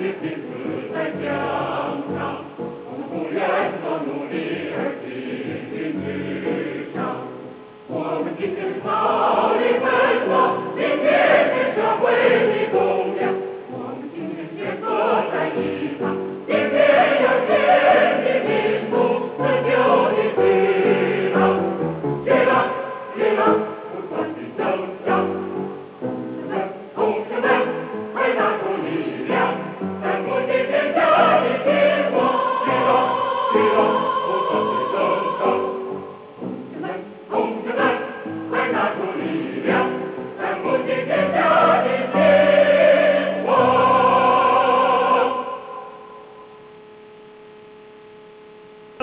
的拼死在江上，我们不愿做奴隶而行至上。我们今天逃离奔跑，明天是社会的栋梁。我们今天先坐在一旁，明天要建立民族自救的希望。月亮，月亮，不断地增长。同志们，快拿出力量，咱不今天家的天光。月亮，月亮，不断地增长。同志们，快拿出力量。